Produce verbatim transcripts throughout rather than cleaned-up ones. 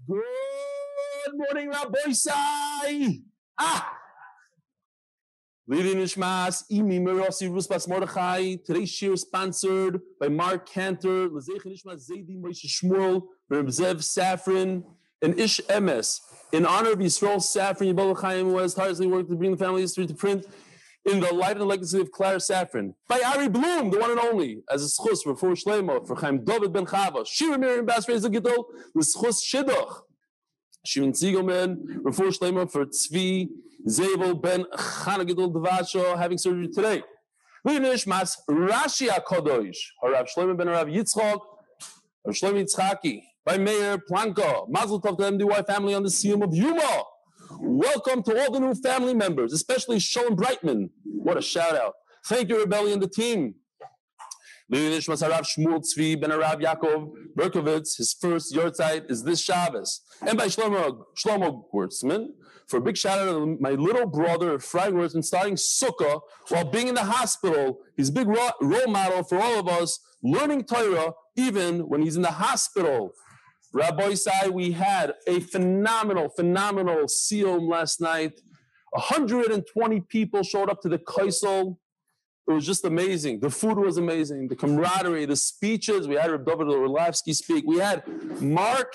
Good morning, Rabbi Sai. Ah! Leading Nishmas, Imi Mirosi Ruspas Mordechai. Today's shir is sponsored by Mark Cantor, Lezech Nishmas Zaidi Moshe Shmuel, Reb Zev Safran, and Ish Emes. In honor of Yisrael Safran, Yibol Chaim, who has tirelessly worked to bring the family history to print in the life and legacy of Clara Safran. By Ari Bloom, the one and only, as a schus for Fur Shleimo, for Chaim David Ben Chava, Shira Miriam Bas Reza Gidol, the schus Shidduch. Shimon Ziegelman, Refuah Shleima for Tzvi Zevel Ben Chana Gidol Devasho, having surgery today. Leinish Mas Rashi HaKadosh, Harav Shlomo Ben Harav Yitzchok, Rav Shlomo Yitzchaki, by Mayor Planko, Mazel Tov to the M D Y family on the Siyum of Yuma. Welcome to all the new family members, especially Shalom Brightman. What a shout out. Thank you, Rebellion, the team. Leinish Mas Harav Shmuel Tzvi Ben Harav Yaakov Berkovitz, his first Yortzeit is this Shabbos. And by Shlomo, Shlomo Wertzman, for a big shout out to my little brother, Frank Wertzman, starting Sukkah while being in the hospital. He's a big role model for all of us, learning Torah even when he's in the hospital. Rabbi Sai, we had a phenomenal, phenomenal Siyum last night. one hundred twenty people showed up to the Kaisel. It was just amazing. The food was amazing. The camaraderie, the speeches. We had Reb David Orlovsky speak. We had Mark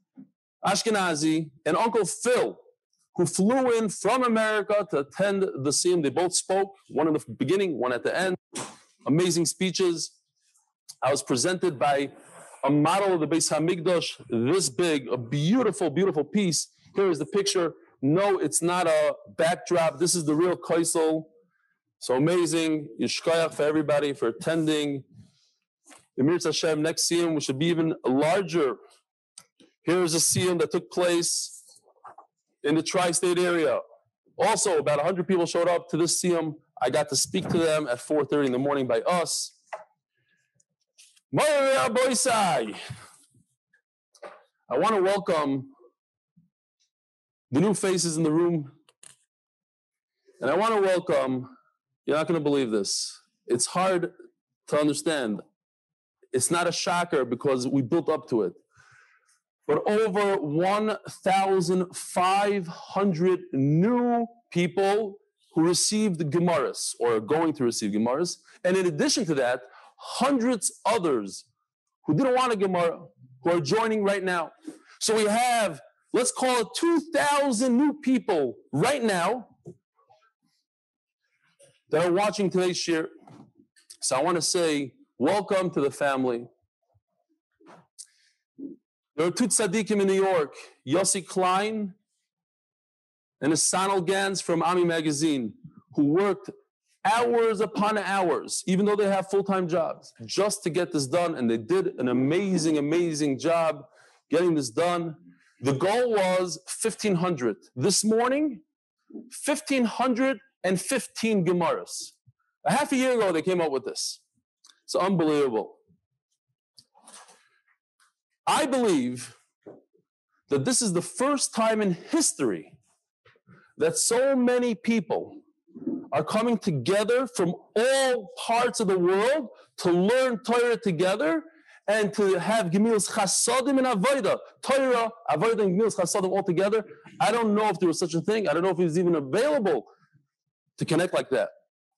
Ashkenazi and Uncle Phil, who flew in from America to attend the Siyum. They both spoke, one in the beginning, one at the end. Amazing speeches. I was presented by a model of the Beis Hamikdash, this big, a beautiful, beautiful piece. Here is the picture. No, it's not a backdrop. This is the real Kaisel. So amazing. Yishkoyach for everybody for attending. Emir Hashem, next Siyum, we should be even larger. Here is a Siyum that took place in the tri-state area. Also, about one hundred people showed up to this Siyum. I got to speak to them at four thirty in the morning by us. I want to welcome the new faces in the room. And I want to welcome, you're not going to believe this. It's hard to understand. It's not a shocker because we built up to it. But over one thousand five hundred new people who received Gemaras or are going to receive Gemaras. And in addition to that, hundreds others who didn't want a Gemara, who are joining right now. So we have, let's call it two thousand new people right now that are watching today's shir. So I want to say, welcome to the family. There are two tzaddikim in New York, Yossi Klein and Hassan Gans from Ami Magazine, who worked hours upon hours, even though they have full-time jobs, just to get this done. And they did an amazing, amazing job getting this done. The goal was fifteen hundred. This morning, one thousand five hundred fifteen Gemaras. A half a year ago, they came up with this. It's unbelievable. I believe that this is the first time in history that so many people are coming together from all parts of the world to learn Torah together and to have Gemilas Chasadim and Avodah. Torah, Avodah, and Gemilas Chasadim all together. I don't know if there was such a thing. I don't know if it was even available to connect like that.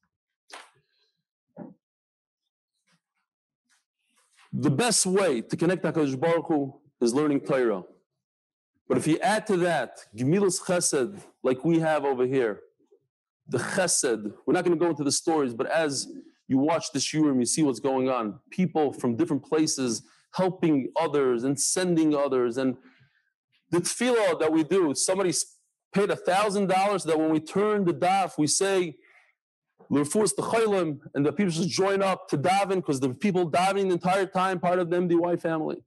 The best way to connect HaKadosh Baruch Hu is learning Torah. But if you add to that Gemilas Chesed, like we have over here, the Chesed, we're not going to go into the stories, but as you watch the shiurim, you see what's going on. People from different places helping others and sending others. And the tefillah that we do, somebody paid a thousand dollars that when we turn the daf, we say, L'refuas t'chaylim, and the people should join up to daven because the people davening the entire time, part of the M D Y family.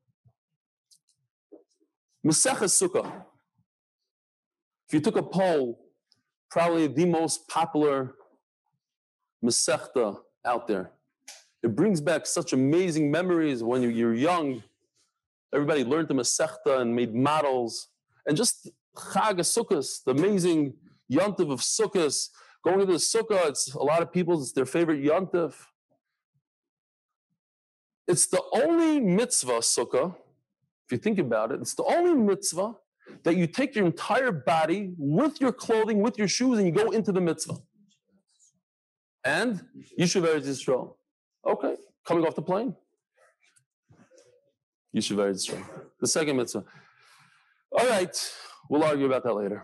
Maseches Sukkah. If you took a poll, probably the most popular Masechta out there. It brings back such amazing memories when you're young. Everybody learned the Masechta and made models. And just Chag HaSukkos, the amazing Yontiv of Sukkos, going to the Sukkah, it's a lot of people, it's their favorite Yontif. It's the only mitzvah, Sukkah, if you think about it, it's the only mitzvah that you take your entire body with your clothing, with your shoes, and you go into the mitzvah. And Yishuv Eretz Yisrael. Okay, coming off the plane. Yishuv Eretz Yisrael. The second mitzvah. All right, we'll argue about that later.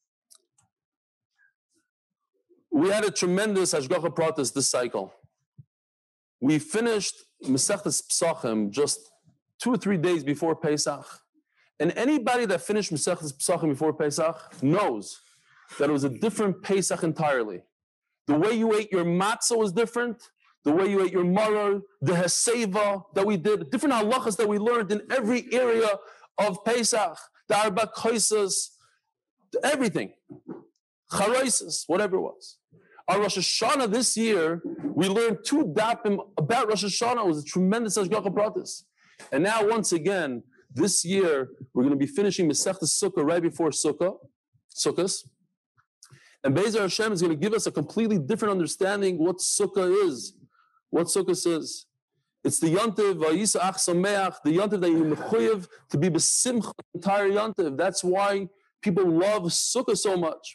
We had a tremendous Hashgacha Pratis this cycle. We finished Masechtas Pesachim just two or three days before Pesach. And anybody that finished Masechtas Pesachim before Pesach knows that it was a different Pesach entirely. The way you ate your matzah was different. The way you ate your maror, the heseva that we did, different halachas that we learned in every area of Pesach, the arba koisas, everything, charaisis, whatever it was. Our Rosh Hashanah this year, we learned two dapim about Rosh Hashanah. It was a tremendous Hashgacha Pratis. And now, once again, this year, we're going to be finishing Masechtas Sukkah right before Sukkah, Sukkos. And Be'ezer Hashem is going to give us a completely different understanding what Sukkah is, what Sukkah is. It's the Yontiv, Vayisa Ach Sameach, the Yontiv that you're mechuyev to be besimcha, the entire Yontiv. That's why people love Sukkah so much.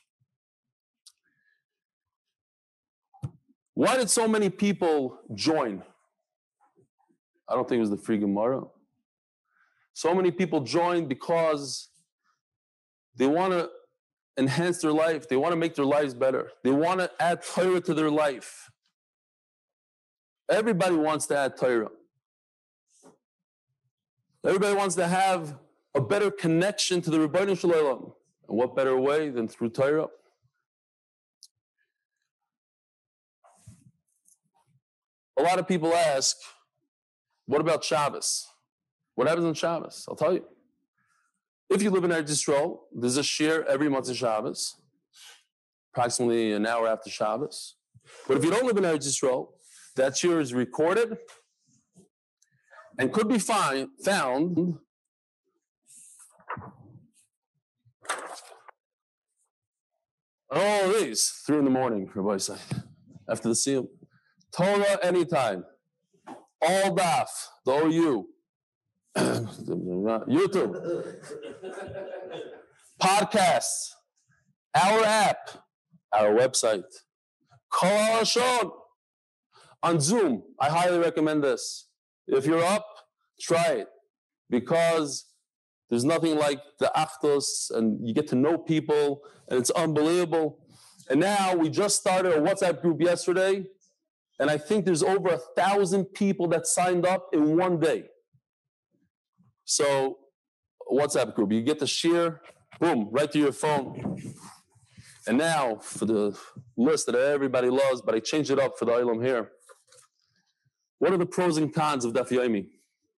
Why did so many people join? I don't think it was the Free Gemara. So many people joined because they want to enhance their life. They want to make their lives better. They want to add Torah to their life. Everybody wants to add Torah. Everybody wants to have a better connection to the Rebbeinu Shalom. And what better way than through Torah? A lot of people ask, what about Shabbos? What happens on Shabbos? I'll tell you. If you live in Eretz Yisrael, there's a shir every month of Shabbos, approximately an hour after Shabbos. But if you don't live in Eretz Yisrael, that shir is recorded and could be find, found all these, three in the morning, Rabbi said, after the seal. Torah anytime. All daf, the O U. YouTube. Podcasts. Our app. Our website. Kol HaLashon. On Zoom. I highly recommend this. If you're up, try it. Because there's nothing like the Achdus, and you get to know people, and it's unbelievable. And now we just started a WhatsApp group yesterday. And I think there's over a thousand people that signed up in one day. So, WhatsApp group, you get the share, boom, right to your phone. And now, for the list that everybody loves, but I changed it up for the Olam here. What are the pros and cons of Daf Yomi?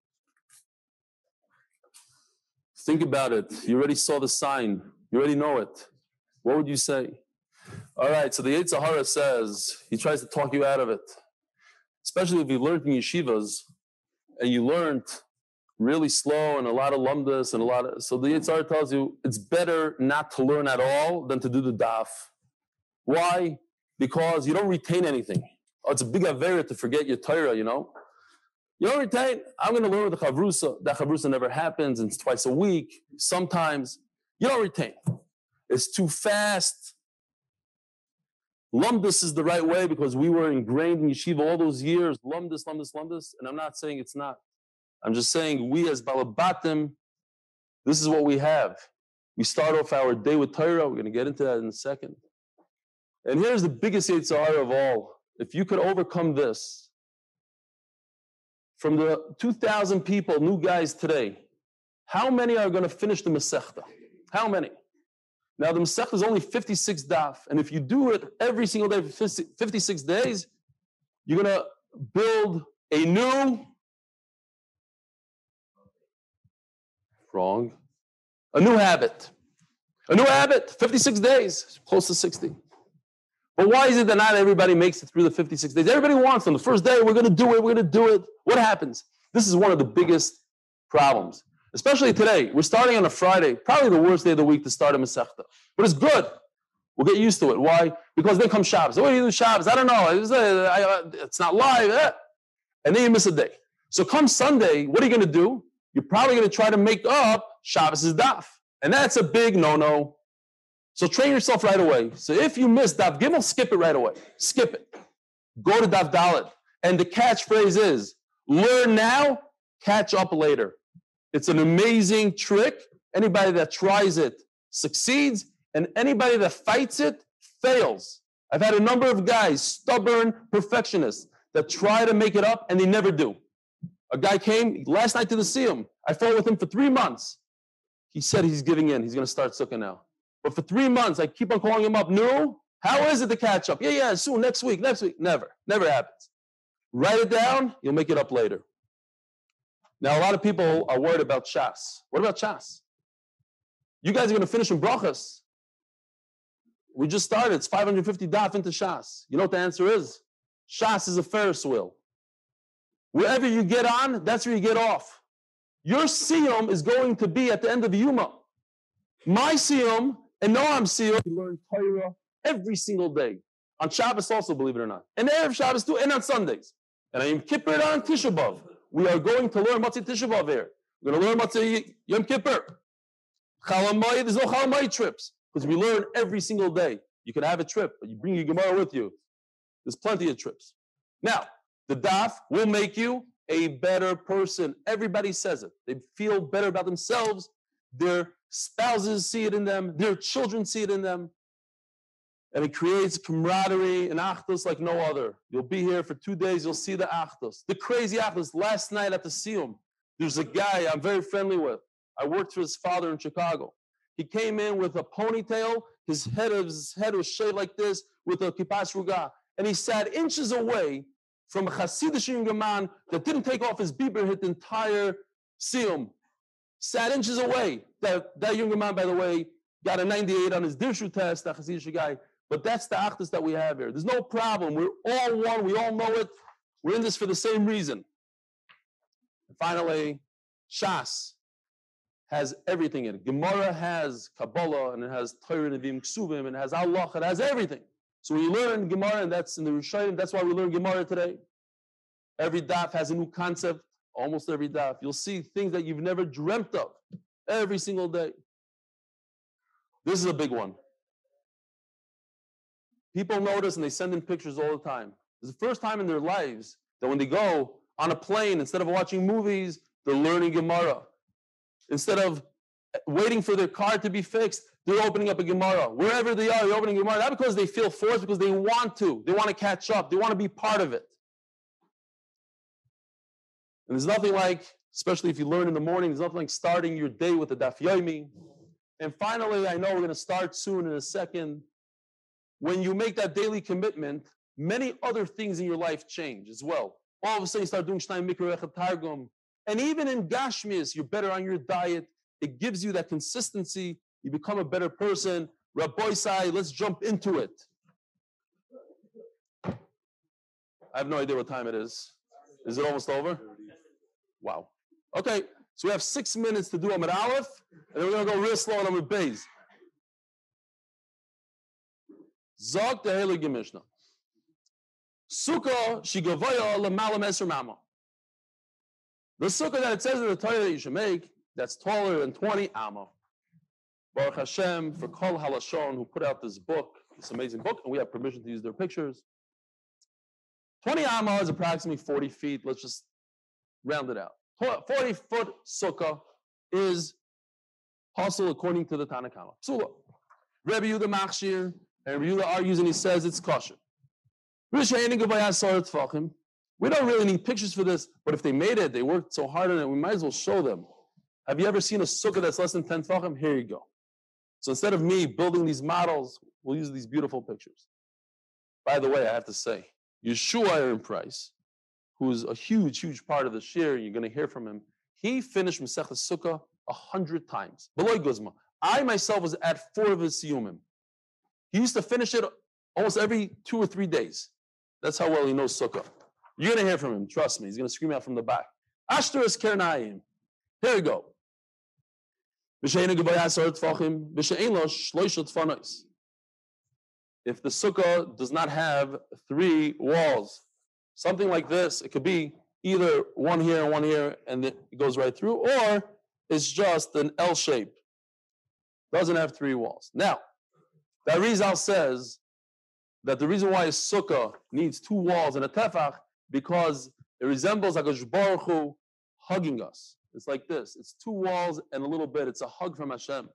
Think about it. You already saw the sign. You already know it. What would you say? All right, so the Yetzer Hara says, he tries to talk you out of it. Especially if you learned in yeshivas, and you learned really slow and a lot of lumdas and a lot of... So the Yetzer Hara tells you, it's better not to learn at all than to do the daf. Why? Because you don't retain anything. Oh, it's a big avera to forget your Torah, you know? You don't retain, I'm going to learn with the chavrusa. That chavrusa never happens, and it's twice a week, sometimes. You don't retain. It's too fast. Lumdus is the right way because we were ingrained in yeshiva all those years. Lumdus, lumdus, lumdus. And I'm not saying it's not. I'm just saying we as Balabatim, this is what we have. We start off our day with Torah. We're going to get into that in a second. And here's the biggest Yetzer Hara of all. If you could overcome this, from the two thousand people, new guys today, how many are going to finish the Masechta? How many? Now, the Masechta is only fifty-six daf, and if you do it every single day for fifty-six days, you're going to build a new, wrong, a new habit. A new habit, fifty-six days, close to sixty. But why is it that not everybody makes it through the fifty-six days? Everybody wants them. The first day, we're going to do it, we're going to do it. What happens? This is one of the biggest problems. Especially today, we're starting on a Friday, probably the worst day of the week to start a Masechta. But it's good. We'll get used to it. Why? Because then comes Shabbos. What do you do Shabbos? I don't know. It's, uh, it's not live. Eh? And then you miss a day. So come Sunday, what are you going to do? you're probably going to try to make up Shabbos' daf. And that's a big no-no. So train yourself right away. So if you miss daf gimel, skip it right away. Skip it. Go to daf dalet. And the catchphrase is, learn now, catch up later. It's an amazing trick. Anybody that tries it succeeds, and anybody that fights it fails. I've had a number of guys, stubborn perfectionists, that try to make it up, and they never do. A guy came last night to the Siyum. I fought with him for three months. He said he's giving in. He's going to start sukkah now. But for three months, I keep on calling him up. No, how is it to catch up? Yeah, yeah, soon, next week, next week. Never, never happens. Write it down. You'll make it up later. Now, a lot of people are worried about Shas. What about Shas? You guys are going to finish in brachas. We just started. It's five hundred fifty daf into Shas. You know what the answer is? Shas is a Ferris wheel. Wherever you get on, that's where you get off. Your siyum is going to be at the end of Yuma. My siyum and Noam siyum, you learn Torah every single day. On Shabbos also, believe it or not. And Erev Shabbos too, and on Sundays. And on Yom Kippur and on Tisha B'Av. We are going to learn Matzah Tisha B'Av here. We're going to learn Matzah Yom Kippur. Chalamayit, there's no Chalamayit trips. Because we learn every single day. You can have a trip, but you bring your Gemara with you. There's plenty of trips. Now, the daf will make you a better person. Everybody says it. They feel better about themselves. Their spouses see it in them. Their children see it in them. And it creates camaraderie and achdus like no other. You'll be here for two days. You'll see the achdus. The crazy achdus. Last night at the Siyum, there's a guy I'm very friendly with. I worked for his father in Chicago. He came in with a ponytail. His head, his head was shaved like this with a kippas ruga. And he sat inches away from a Hasidic young man that didn't take off his beaver, hit the entire Siyum. Sat inches away. That, that young man, by the way, got a ninety-eight on his Dirshu test, that Hasidic guy. But that's the achdus that we have here. There's no problem. We're all one. We all know it. We're in this for the same reason. And finally, Shas has everything in it. Gemara has Kabbalah, and it has Torah, Nevi'im, Ksuvim, and it has Allah, it has everything. So when you learn Gemara, and that's in the Rishayim, that's why we learn Gemara today. Every daf has a new concept, almost every daf. You'll see things that you've never dreamt of every single day. This is a big one. People notice and they send in pictures all the time. It's the first time in their lives that when they go on a plane, instead of watching movies, they're learning Gemara. Instead of waiting for their car to be fixed, they're opening up a Gemara. Wherever they are, they're opening a Gemara. Not because they feel forced, because they want to. They want to catch up. They want to be part of it. And there's nothing like, especially if you learn in the morning, there's nothing like starting your day with a Daf Yomi. And finally, I know we're going to start soon in a second. When you make that daily commitment, many other things in your life change as well. All of a sudden, you start doing Shnai Mikra Echad Targum. And even in Gashmias, you're better on your diet. It gives you that consistency. You become a better person. Rabbi Sai, let's jump into it. I have no idea what time it is. Is it almost over? Wow. Okay, so we have six minutes to do Amud Aleph, and then we're going to go real slow on Amud Beis. Zog the Heilige Mishnah. Sukkah shigavoya l'malam eser mama. The sukkah that it says in the Torah that you should make, that's taller than twenty amma. Baruch Hashem for Kol Halashon, who put out this book, this amazing book, and we have permission to use their pictures. twenty amma is approximately forty feet. Let's just round it out. forty foot sukkah is possible according to the Tanna Kama. Psula. Rebbe Yehuda Machshir, and Rebbe Yehuda argues and he says it's kosher. We don't really need pictures for this, but if they made it, they worked so hard on it, we might as well show them. Have you ever seen a sukkah that's less than ten tefachim? Here you go. So instead of me building these models, we'll use these beautiful pictures. By the way, I have to say, Yeshua Aaron Price, who's a huge, huge part of the shir, you're going to hear from him, he finished Masechta Sukkah a hundred times. Beloy Guzma. I myself was at four of his siyumim. He used to finish it almost every two or three days. That's how well he knows Sukkah. You're going to hear from him, trust me. He's going to scream out from the back. Ashtar is Kernayim. Here we go. If the sukkah does not have three walls, something like this, it could be either one here and one here, and it goes right through, or it's just an L shape. Doesn't have three walls. Now, the Arizal says that the reason why a sukkah needs two walls and a tefach, because it resembles HaKadosh Baruch Hu hugging us. It's like this. It's two walls and a little bit. It's a hug from Hashem.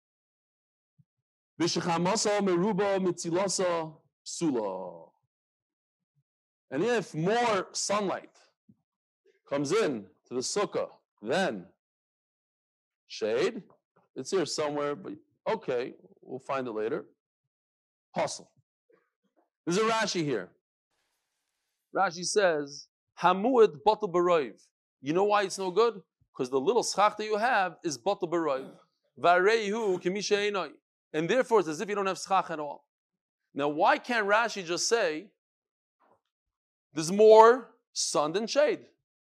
And if more sunlight comes in to the sukkah than shade, it's here somewhere, but okay, we'll find it later. Hustle. There's a Rashi here. Rashi says, Hamuad batal baroiv. You know why it's no good? Because the little schach that you have is batal baroiv. Vareihu kimisha einoi. And therefore it's as if you don't have schach at all. Now why can't Rashi just say, there's more sun than shade?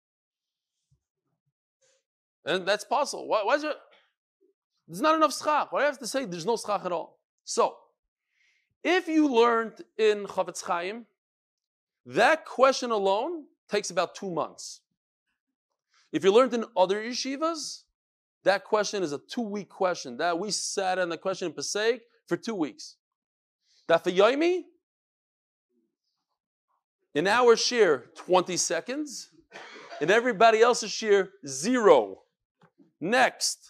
And that's possible. Why, why is there? There's not enough schach. Why do you have to say there's no schach at all? So, if you learned in Chavetz Chaim, that question alone takes about two months. If you learned in other yeshivas, that question is a two-week question. That we sat on the question in Pesach for two weeks. Daf Yomi, in our shir, twenty seconds. In everybody else's shir, zero. Next.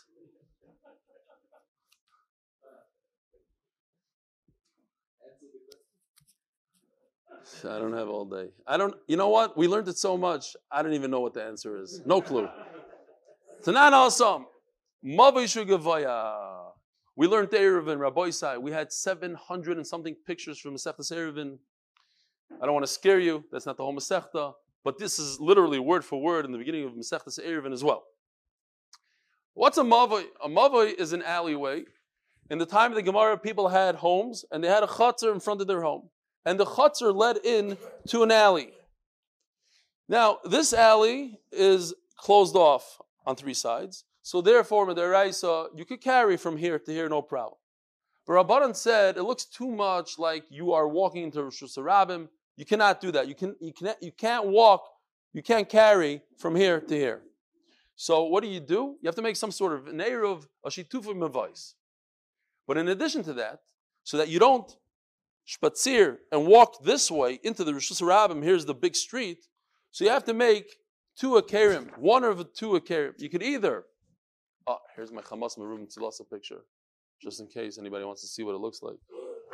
I don't have all day. I don't, you know what? We learned it so much, I don't even know what the answer is. No clue. Tanan awesome. Mavai Shugavaya. We learned Eruvin, Rabbi Isai. We had seven hundred and something pictures from Masechtas Eruvin. I don't want to scare you. That's not the whole Masechta. But this is literally word for word in the beginning of Masechtas Eruvin as well. What's a Mavai? A Mavai is an alleyway. In the time of the Gemara, people had homes, and they had a chutzner in front of their home. And the chutzner led in to an alley. Now, this alley is closed off on three sides. So therefore, Medaraisa, you could carry from here to here, no problem. But Rabbanan said, it looks too much like you are walking into Rosh Hashanah. You cannot do that. You, can, you, can, you can't walk, you can't carry from here to here. So what do you do? You have to make some sort of an eruv, a shitufim mavais. But in addition to that, so that you don't spatzir and walk this way into the Rosh Hashanah, here's the big street, so you have to make two akerim, one of the two akerim. You could either, oh, here's my Chamas Merubim Tzilasa picture, just in case anybody wants to see what it looks like.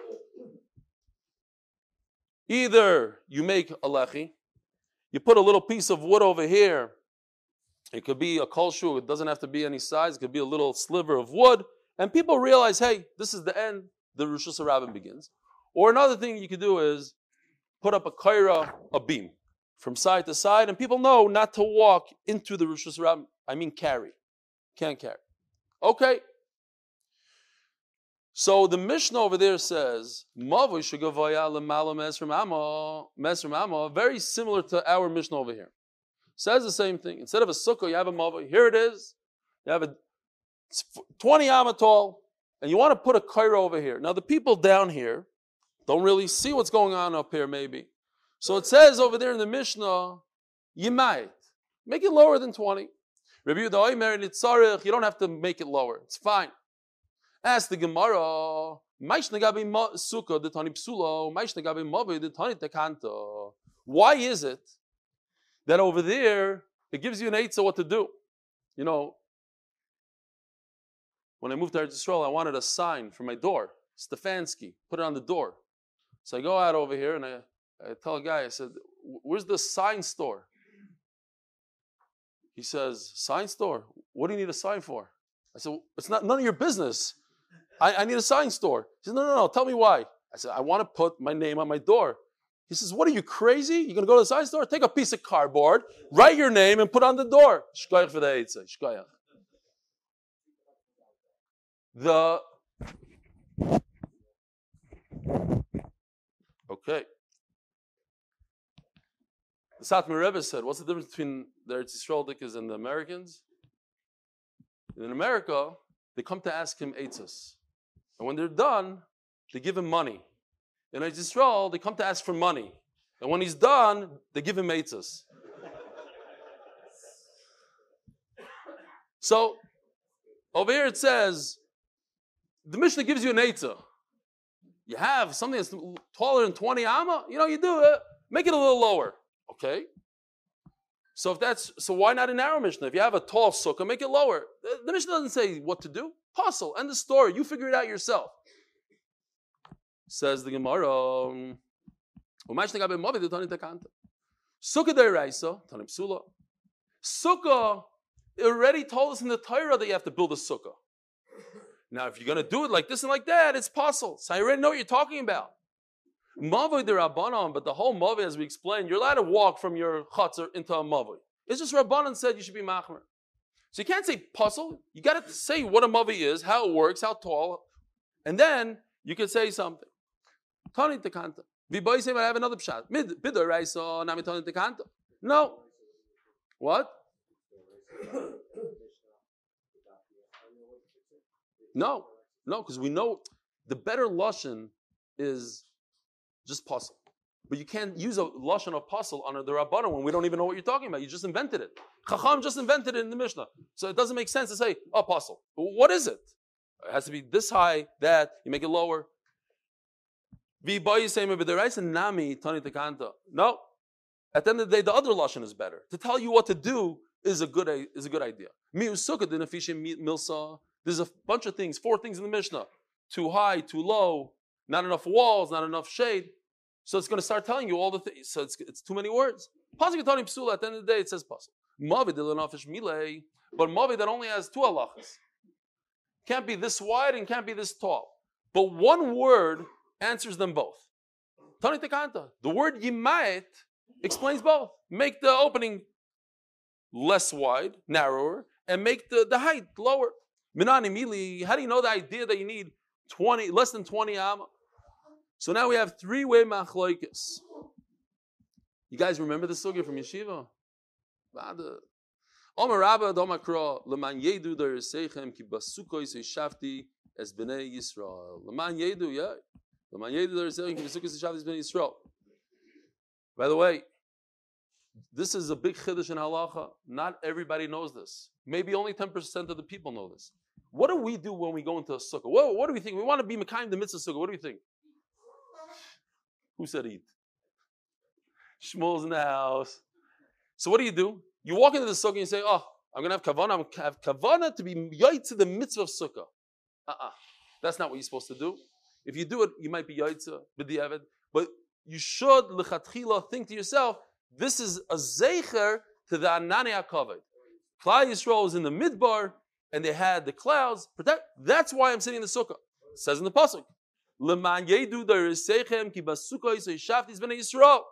Either you make a lechi, you put a little piece of wood over here. It could be a kolshu, it doesn't have to be any size, it could be a little sliver of wood, and people realize, hey, this is the end, the Rosh Hashanah begins. Or another thing you could do is put up a kaira, a beam, from side to side, and people know not to walk into the Rosh Hashanah, I mean carry. Can't carry. Okay. So the Mishnah over there says, very similar to our Mishnah over here. Says the same thing. Instead of a sukkah, you have a mavoi. Here it is. You have a twenty amma tall, and you want to put a kaira over here. Now the people down here don't really see what's going on up here, maybe. So it says over there in the Mishnah, you might make it lower than twenty. Rabbi Yehuda Omer nitzarich, you don't have to make it lower. It's fine. Ask the Gemara, why is it that over there it gives you an eitzah what to do? You know, when I moved to Eretz Yisrael, I wanted a sign for my door, Stefanski, put it on the door. So I go out over here and I, I tell a guy, I said, where's the sign store? He says, sign store? What do you need a sign for? I said, it's not none of your business. I, I need a sign store. He said, no, no, no, tell me why. I said, I want to put my name on my door. He says, what are you, crazy? You're going to go to the sign store? Take a piece of cardboard, write your name, and put on the door. Shkoyach for the eitzah. Shkoyach. The Okay. The Satmar Rebbe said, what's the difference between the Eretz Yisrael Dikkas and the Americans? In America, they come to ask him eitzos. And when they're done, they give him money. In Eretz Yisrael, they come to ask for money. And when he's done, they give him eitzos. So over here it says, the Mishnah gives you an eitzah. You have something that's taller than twenty amma, you know, you do it, make it a little lower. Okay? So if that's so why not a narrow Mishnah? If you have a tall sukkah, make it lower. The, the Mishnah doesn't say what to do. Puzzle, end the story. You figure it out yourself. Says the Gemara. Sukkah de'oraisa, tanim psula. Sukkah already told us in the Torah that you have to build a sukkah. Now, if you're going to do it like this and like that, it's puzzle. So I already know what you're talking about. Mavoi de Rabbanon, but the whole Mavoi, as we explained, you're allowed to walk from your chutzner into a Mavoi. It's just Rabbanon said you should be machmer. So you can't say puzzle. You got to say what a Mavoi is, how it works, how tall, and then you can say something. Tani tekanta. V'boy say, I have another pshat. Mid bidor raisa nami tani tekanta. No. What? No, no, because we know the better lashon is just puzzle. But you can't use a lashon of puzzle under the Rabbanon when we don't even know what you're talking about. You just invented it. Chacham just invented it in the Mishnah. So it doesn't make sense to say, oh, puzzle. What is it? It has to be this high, that, you make it lower. No. At the end of the day, the other lashon is better. To tell you what to do is a good, is a good idea. There's a bunch of things, four things in the Mishnah. Too high, too low, not enough walls, not enough shade. So it's going to start telling you all the things. So it's, it's too many words. At the end of the day, it says puzzle. But Mavi that only has two halachas. Can't be this wide and can't be this tall. But one word answers them both. Tani tekanta. The word yimayit explains both. Make the opening less wide, narrower, and make the, the height lower. Minani mili, how do you know the idea that you need twenty, less than twenty amma? So now we have three-way machloikis. You guys remember the sugya from Yeshiva? Omer Rabba Domakra Leman Yedu Deresechem Ki Basukos Yishafti Es Bnei Yisrael. Leman Yedu, yeah. Leman Yedu Deresechem Ki Basukos Yishafti Es Bnei Yisrael. By the way, this is a big chiddush in halacha. Not everybody knows this. Maybe only ten percent of the people know this. What do we do when we go into a sukkah? What, what do we think? We want to be mekayim the mitzvah sukkah. What do we think? Who said eat? Shmuel's in the house. So what do you do? You walk into the sukkah and you say, oh, I'm going to have kavanah. I'm going to have kavanah to be yaitze the mitzvah of sukkah. Uh-uh. That's not what you're supposed to do. If you do it, you might be yaitze, b'diavad. But you should, lechatchila, think to yourself, this is a zeicher to the Anani HaKavod. Klal Yisrael is in the midbar, and they had the clouds. Protect. That's why I'm sitting in the sukkah. It says in the pasuk, "Leman yedu deresechem ki basukah yishafti bnei Yisrael."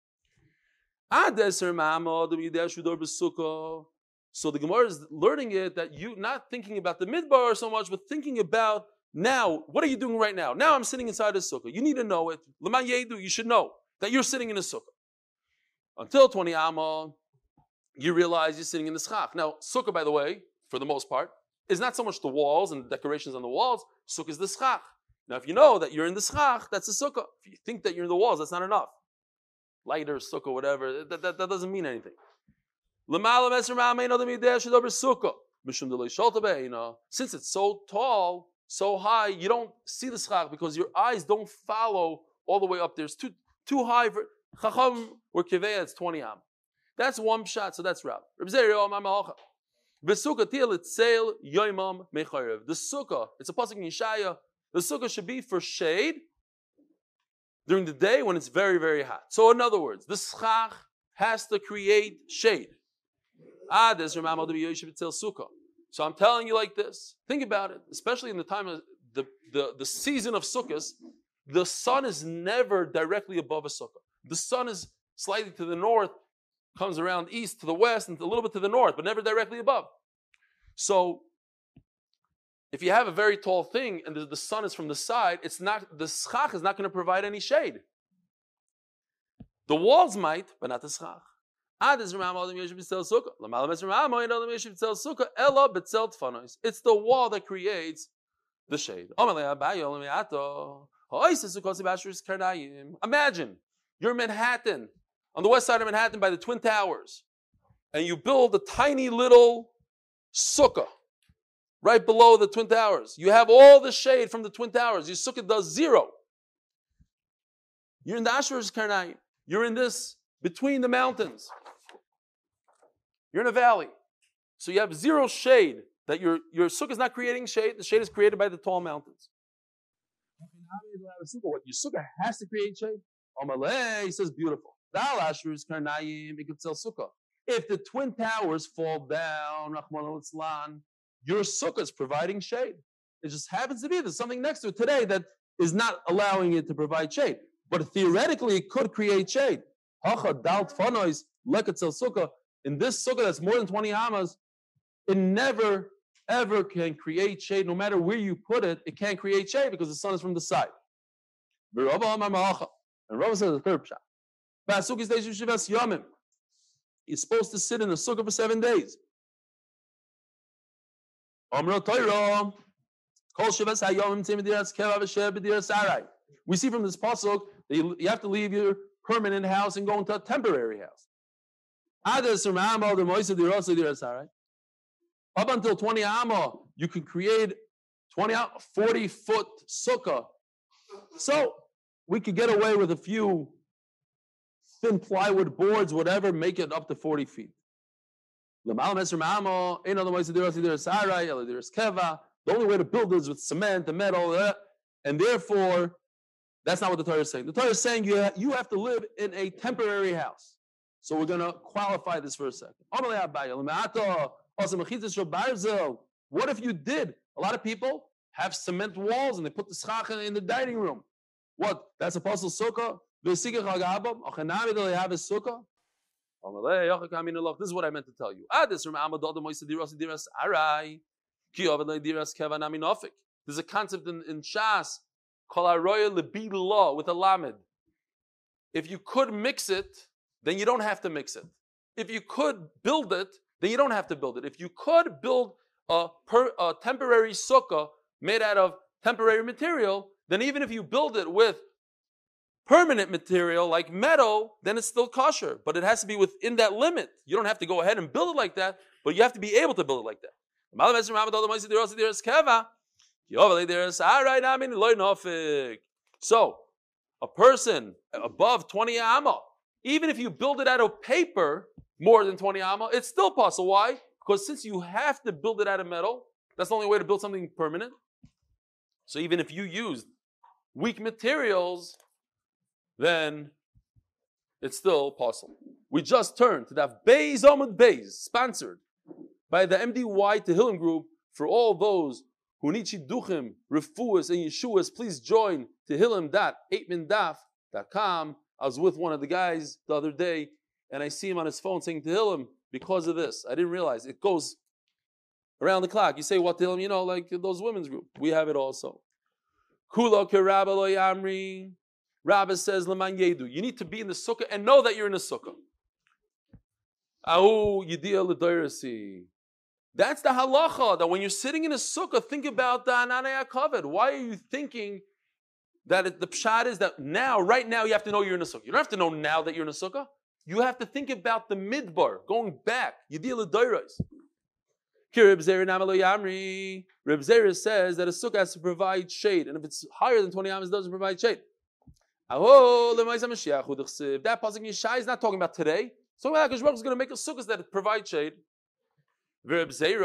So the Gemara is learning it that you not thinking about the midbar so much, but thinking about now. What are you doing right now? Now I'm sitting inside the sukkah. You need to know it. Leman yedu. You should know that you're sitting in a sukkah. Until twenty amma, you realize you're sitting in the schach. Now, sukkah, by the way, for the most part, is not so much the walls and the decorations on the walls. Sukkah is the schach. Now, if you know that you're in the schach, that's a sukkah. If you think that you're in the walls, that's not enough. Lighter, sukkah, whatever, that, that, that doesn't mean anything. Since it's so tall, so high, you don't see the schach because your eyes don't follow all the way up there. It's too, too high for... Chacham or Kiveya, it's twenty am. That's one shot, so that's Rab. The sukkah, it's a pasuk in Yeshaya. The sukkah should be for shade during the day when it's very, very hot. So in other words, the schach has to create shade. So I'm telling you like this. Think about it, especially in the time of the, the, the season of sukkahs, the sun is never directly above a sukkah. The sun is slightly to the north, comes around east to the west, and a little bit to the north, but never directly above. So, if you have a very tall thing and the, the sun is from the side, it's not the schach is not going to provide any shade. The walls might, but not the schach. It's the wall that creates the shade. Imagine. You're in Manhattan, on the west side of Manhattan by the Twin Towers, and you build a tiny little sukkah right below the Twin Towers. You have all the shade from the Twin Towers. Your sukkah does zero. You're in the Asher's Karnaim. You're in this, between the mountains. You're in a valley. So you have zero shade. That your, your sukkah is not creating shade. The shade is created by the tall mountains. What, your sukkah has to create shade? Amalei, he says, beautiful. If the Twin Towers fall down, your sukkah is providing shade. It just happens to be there's something next to it today that is not allowing it to provide shade. But theoretically, it could create shade. In this sukkah that's more than twenty amas, it never, ever can create shade. No matter where you put it, it can't create shade because the sun is from the side. And Rava says the third pshat. He's supposed to sit in the sukkah for seven days. We see from this pasuk that you, you have to leave your permanent house and go into a temporary house. Up until twenty amma, you can create twenty, forty foot sukkah. So we could get away with a few thin plywood boards, whatever, make it up to forty feet. The only way to build is with cement, the metal, and therefore, that's not what the Torah is saying. The Torah is saying you have, you have to live in a temporary house. So we're going to qualify this for a second. What if you did? A lot of people have cement walls and they put the schach in the dining room. What? That's apostle sukkah? This is what I meant to tell you. There's a concept in, in Shas called Aroya Lebi Law with a lamed. If you could mix it, then you don't have to mix it. If you could build it, then you don't have to build it. If you could build a, per, a temporary sukkah made out of temporary material, then even if you build it with permanent material like metal, then it's still kosher. But it has to be within that limit. You don't have to go ahead and build it like that, but you have to be able to build it like that. So, a person above twenty amma, even if you build it out of paper more than twenty amma, it's still possible. Why? Because since you have to build it out of metal, that's the only way to build something permanent. So even if you used weak materials, then it's still possible. We just turned to that Beis Amud Beis, sponsored by the M D Y Tehillim Group. For all those who need shidduchim, refuas, and yeshuas, please join tehillim dot eight min daf dot com. I was with one of the guys the other day, and I see him on his phone saying tehillim because of this. I didn't realize it goes around the clock. You say what tehillim? You know, like those women's group. We have it also. Kula kerabba lo yamri. Rabbi says, Leman Yedu, you need to be in the sukkah and know that you're in the sukkah. Ahu Yediyah L'Doirasi. That's the halacha, that when you're sitting in a sukkah, think about the Ananei HaKavod. Why are you thinking that it, the pshat is that now, right now, you have to know you're in a sukkah? You don't have to know now that you're in a sukkah. You have to think about the midbar, going back. Yediyah L'Doirasi. Reb Zera says that a sukkah has to provide shade, and if it's higher than twenty amos, it doesn't provide shade. Oh, that pasuk in Yeshai is not talking about today. So Hakadosh Baruch is going to make a sukkah that provide shade. You're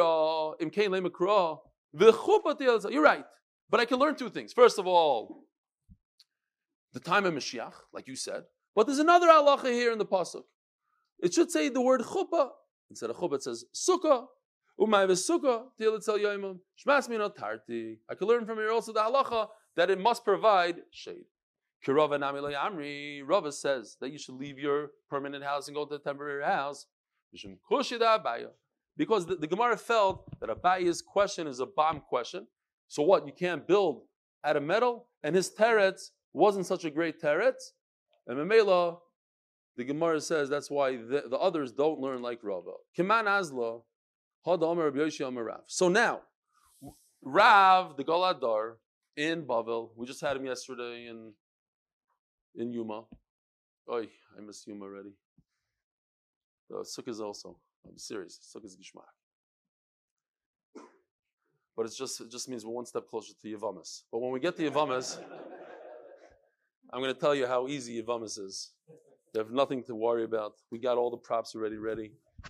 right, but I can learn two things. First of all, the time of Mashiach, like you said, but there's another halacha here in the pasuk. It should say the word chuppah instead of chuppah. It says sukkah. I can learn from here also the halacha that it must provide shade. Rava says that you should leave your permanent house and go to a temporary house. Because the, the Gemara felt that Abaye's question is a bomb question. So what? You can't build out of metal? And his teretz wasn't such a great teretz. And Memela, the Gemara says that's why the, the others don't learn like Rava. Kiman Azla, Hada Omer Rabbi Yoshi Omer Rav. So now, Rav, the Galadar, in Bavel, we just had him yesterday in in Yuma. Oy, I miss Yuma already. The Sukkah is also. I'm serious. Sukkah is Gishmak. but it's just, it just means we're one step closer to Yavamas. But when we get to Yavamas, I'm going to tell you how easy Yavamas is. You have nothing to worry about. We got all the props already ready.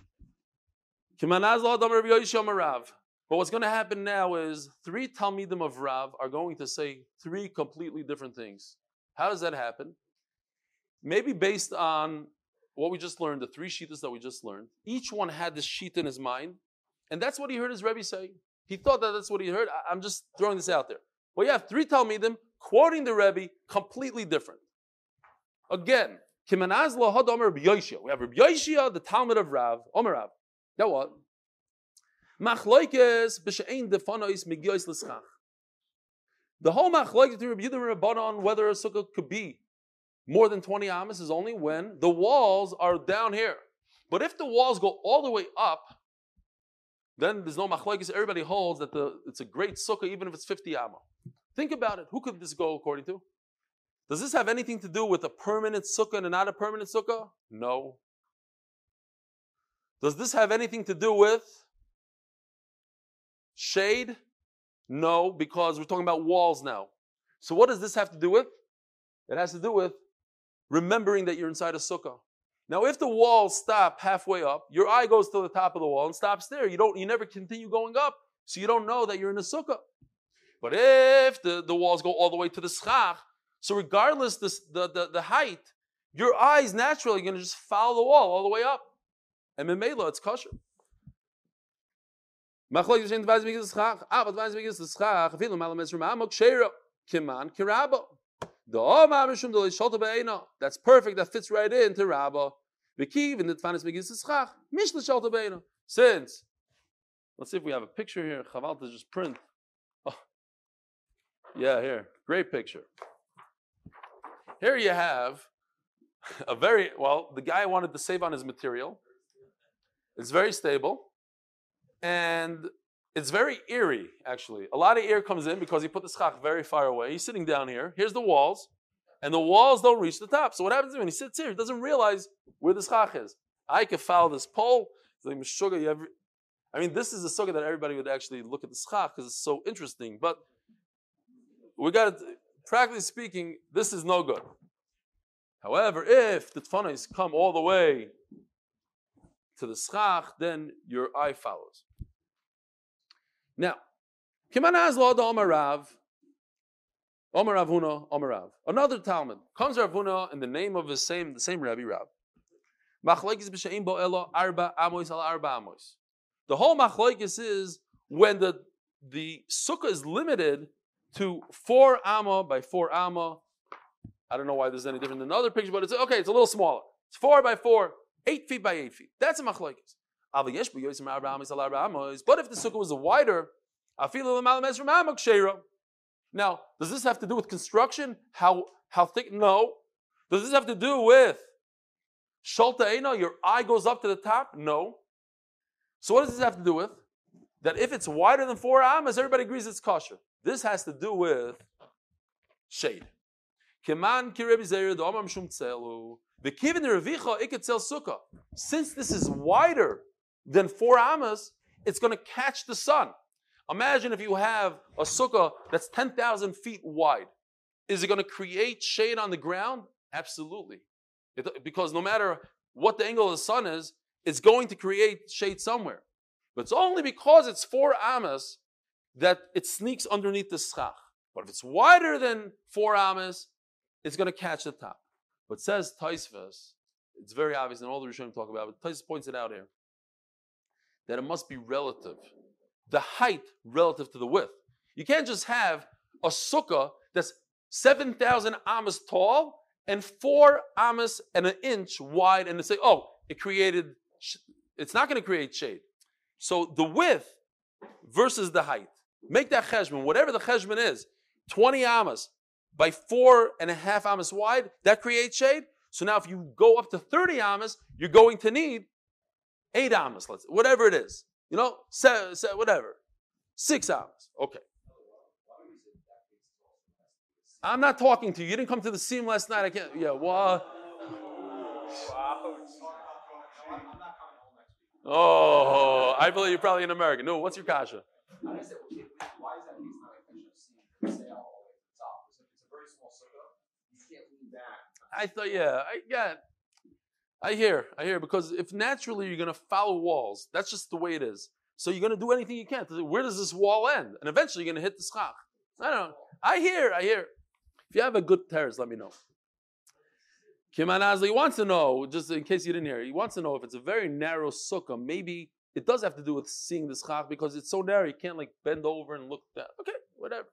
But what's going to happen now is three Talmidim of Rav are going to say three completely different things. How does that happen? Maybe based on what we just learned, the three shittas that we just learned. Each one had this sheet in his mind, and that's what he heard his Rebbe say. He thought that that's what he heard. I'm just throwing this out there. Well, you have three Talmidim quoting the Rebbe completely different. Again, Kimanaz lahad Omer Rabbi Yoshia. We have Rabbi Yoshia, the Talmud of Rav, Omer Rav. Now what? Machloikes b'she'ein defanois migyois l'schach. The whole machloikes between Rabbi Yehuda and Rabbanan on whether a sukkah could be more than twenty amas is only when the walls are down here. But if the walls go all the way up, then there's no machloikes. Everybody holds that the, it's a great sukkah even if it's fifty amma. Think about it. Who could this go according to? Does this have anything to do with a permanent sukkah and not a permanent sukkah? No. Does this have anything to do with shade? No, because we're talking about walls now. So what does this have to do with? It has to do with remembering that you're inside a sukkah. Now, if the walls stop halfway up, your eye goes to the top of the wall and stops there. You don't, you never continue going up, so you don't know that you're in a sukkah. But if the, the walls go all the way to the schach, so regardless this, the, the, the height, your eyes naturally are going to just follow the wall all the way up. And memela, it's kosher. That's perfect. That fits right into Rabbah. Since, let's see if we have a picture here. Chaval to just print. Oh. Yeah, here. Great picture. Here you have a very, well, the guy wanted to save on his material. It's very stable. And it's very eerie, actually. A lot of air comes in because he put the schach very far away. He's sitting down here. Here's the walls. And the walls don't reach the top. So what happens when he sits here? He doesn't realize where the schach is. I could foul this pole. Like, you ever... I mean, this is a sukkah that everybody would actually look at the schach because it's so interesting. But we got to, practically speaking, this is no good. However, if the tfanos come all the way to the schach, then your eye follows. Now, Kimanaz lo Omar Rav, Omar Rav Huna, Omar Rav. Another Talmud comes Rav Huna in the name of the same the same Rabbi Rav. Machlokes b'she'im bo elo arba amos al arba amos. The whole machlokes is when the the sukkah is limited to four amma by four amma. I don't know why this is any different than the other picture, but it's okay. It's a little smaller. It's four by four, eight feet by eight feet. That's a machlokes. But if the sukkah was wider, now, does this have to do with construction? How how thick? No. Does this have to do with shalta eina? Your eye goes up to the top? No. So what does this have to do with? That if it's wider than four amas, everybody agrees it's kosher. This has to do with shade. Since this is wider than four amas, it's going to catch the sun. Imagine if you have a sukkah that's ten thousand feet wide. Is it going to create shade on the ground? Absolutely. It, because no matter what the angle of the sun is, it's going to create shade somewhere. But it's only because it's four amas that it sneaks underneath the schach. But if it's wider than four amas, it's going to catch the top. But says Taisvas, it's very obvious, and all the Rishonim talk about it, but Taisvas points it out here, that it must be relative. The height relative to the width. You can't just have a sukkah that's seven thousand amas tall and four amas and an inch wide and say, oh, it created, sh- it's not going to create shade. So the width versus the height. Make that cheshbon, whatever the cheshbon is, twenty amas by four and a half amas wide, that creates shade. So now if you go up to thirty amas, you're going to need eight amas, let's say, whatever it is. You know, seven, seven, whatever. Six amas. Okay. I'm not talking to you. You didn't come to the scene last night. I can't. Yeah, well. Oh, I believe you're probably in America. No, what's your kasha? I thought, yeah, I yeah, I hear, I hear, because if naturally you're going to follow walls, that's just the way it is. So you're going to do anything you can. Where does this wall end? And eventually you're going to hit the schach. I don't know. I hear, I hear. If you have a good terrace, let me know. Kiman Azli wants to know, just in case you didn't hear, he wants to know if it's a very narrow sukkah, maybe it does have to do with seeing the schach because it's so narrow you can't like bend over and look down. Okay, whatever.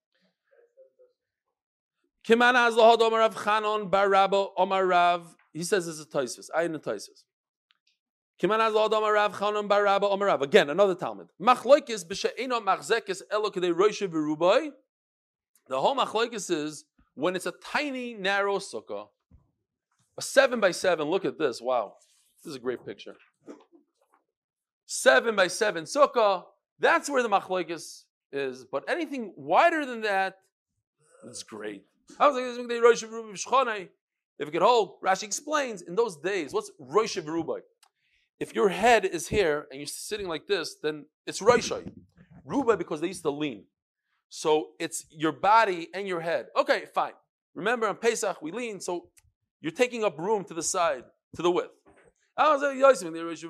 Kiman Azli Omar Rav Chanon Bar Rabba Omar Rav. He says this is Tosfos. I in the Tosfos. Kiman Azli Omar Rav Chanon Bar Rabba Omar Rav. Again, another Talmud. Machloikis b'she'eno machzekes elo kedei roishe v'rubai. The whole machloikis is when it's a tiny, narrow sukkah. A seven by seven, look at this, wow. This is a great picture. Seven by seven sukkah, that's where the machlokes is. But anything wider than that, it's great. I was like, if it could hold, Rashi explains, in those days, what's Rosh Rubai? If your head is here and you're sitting like this, then it's Roshai. Rubai because they used to lean. So it's your body and your head. Okay, fine. Remember on Pesach we lean, so you're taking up room to the side, to the width. Everybody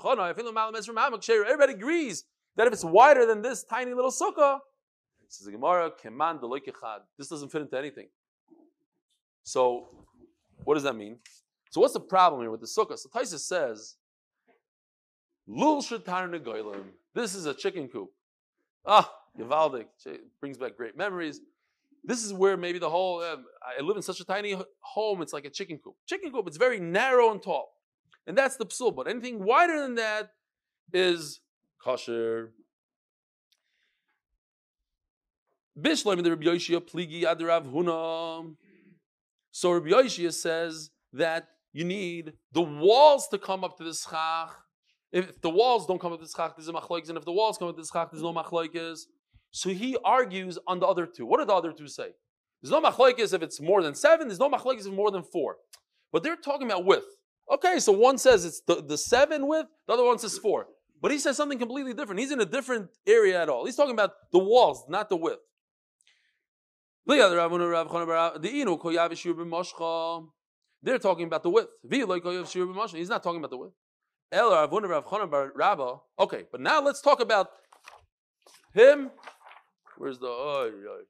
agrees that if it's wider than this tiny little sukkah, says the Gemara, this doesn't fit into anything. So, what does that mean? So, what's the problem here with the sukkah? So, Tosfos says, Lul shetar negolim. This is a chicken coop. Ah, Yavaldik brings back great memories. This is where maybe the whole, uh, I live in such a tiny home, it's like a chicken coop. Chicken coop, it's very narrow and tall. And that's the psul. But anything wider than that is kosher. Bishloim the Rabbi Yoshia pligi adarav huna. So Rabbi Yoshia says that you need the walls to come up to the schach. If the walls don't come up to the schach, there's a machlokes. And if the walls come up to the schach, there's no machlokes. So he argues on the other two. What do the other two say? There's no machlokes if it's more than seven. There's no machlokes if it's more than four. But they're talking about width. Okay, so one says it's the, the seven width, the other one says four. But he says something completely different. He's in a different area at all. He's talking about the walls, not the width. They're talking about the width. He's not talking about the width. Okay, but now let's talk about him. Where's the... Oh,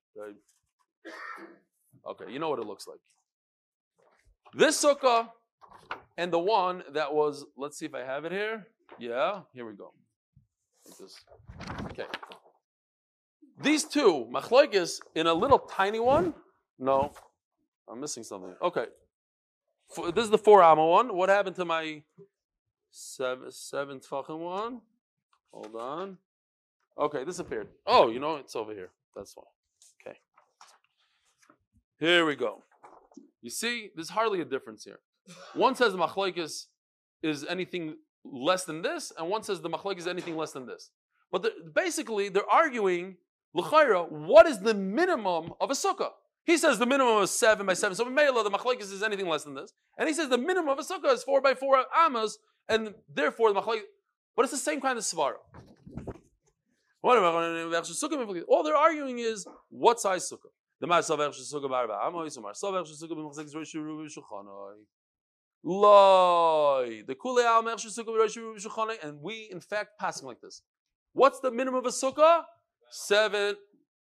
okay, you know what it looks like. This sukkah and the one that was... Let's see if I have it here. Yeah, here we go. Like this. Okay. These two, machlokes, in a little tiny one. No, I'm missing something. Okay. This is the four amma one. What happened to my seven, seven tfachim one? Hold on. Okay, this appeared. Oh, you know, it's over here. That's why. Okay. Here we go. You see, there's hardly a difference here. One says the machlokes is anything less than this, and one says the machlokes is anything less than this. But the, basically, they're arguing, l'chayra, what is the minimum of a sukkah? He says the minimum is seven by seven. So Mela, the machlokes is anything less than this. And he says the minimum of a sukkah is four by four amas, and therefore the machlokes. But it's the same kind of svara. What about all they're arguing is what size sukkah? The ma'asav sukkah barba amos, ma'asav sukkah b'machzek rosh ruv shulchanai. Loi, the kulei al ma'asav sukkah rosh ruv shulchanai, and we in fact passing like this. What's the minimum of a sukkah? Seven.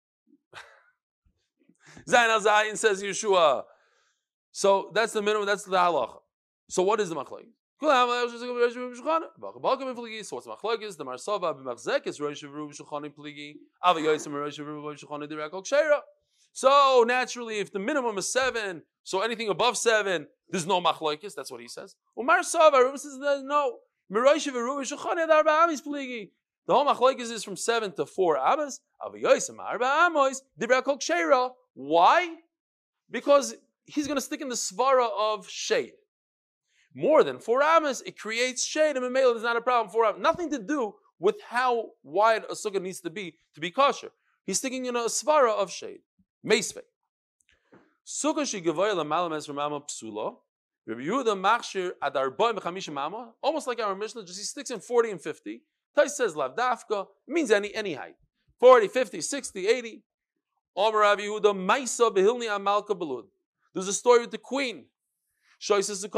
Zayin al Zayin says Yeshua. So that's the minimum. That's the halacha. So what is the machlokes? So what's machlokes? The marsava b'machzek is rosh ruv shulchanai pligi. Ava yosim rosh ruv shulchanai dirakol kshera. So naturally, if the minimum is seven, so anything above seven, there's no machlokes. That's what he says. Umar Sava Ruv says no. Mirosh ruv shulchanai darba amis pligi. The whole machlokes is from seven to four amas. Ava yosim arba amos dirakol kshera. Why? Because he's going to stick in the svara of shade. More than four amas, it creates shade, and Mamela is not a problem. Four amas, nothing to do with how wide a sukkah needs to be to be kosher. He's sticking in a svara of shade. Meisvei. Sukkah shigavoy lamalam es ramama psula. Rabbi Yehuda machshir adarboy mechamishim amma. Almost like our Mishnah, just he sticks in forty and fifty. Tais says lavdafka. It means any any height. forty, fifty, sixty, eighty. Omer Rabbi Yehuda maisa behilni amalka belud. There's a story with the queen. This is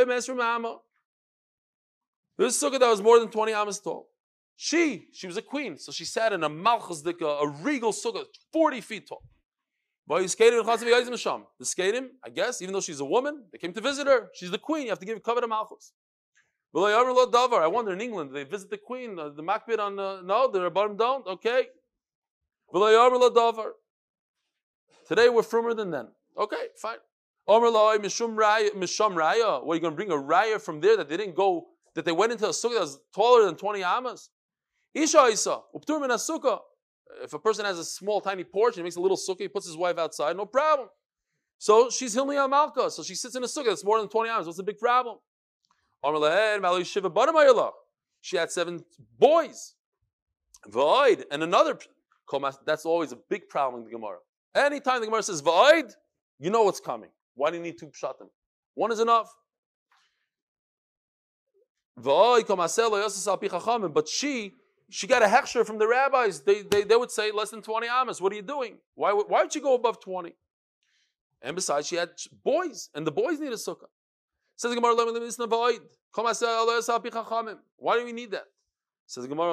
sukkah that was more than twenty amas tall. She, she was a queen, so she sat in a malchus, a regal sukkah, forty feet tall. The skatim, I guess, even though she's a woman, they came to visit her. She's the queen. You have to give cover to malchus. I wonder in England, they visit the queen, the, the makbid on uh, no, the Rabbanim don't. Okay. Today we're firmer than then. Okay, fine. What are you going to bring a raya from there that they didn't go, that they went into a sukkah that was taller than twenty amas? Isha Isa, uptur min sukkah. If a person has a small, tiny porch and he makes a little sukkah, he puts his wife outside, no problem. So she's Hilmi Amalka, so she sits in a sukkah that's more than twenty amas. What's the big problem? She had seven boys. Void. And another, that's always a big problem in the Gemara. Anytime the Gemara says void, you know what's coming. Why do you need two pshatim? One is enough. But she, she got a hechsher from the rabbis. They, they, they would say less than twenty amas. What are you doing? Why, why would you go above twenty? And besides, she had boys, and the boys need a sukkah. Says the Gemara, why do we need that? Says the Gemara,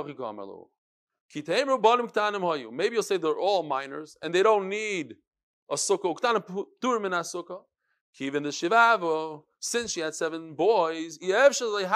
maybe you'll say they're all minors, and they don't need a sukkah. Even the Shivavo, since she had seven boys, my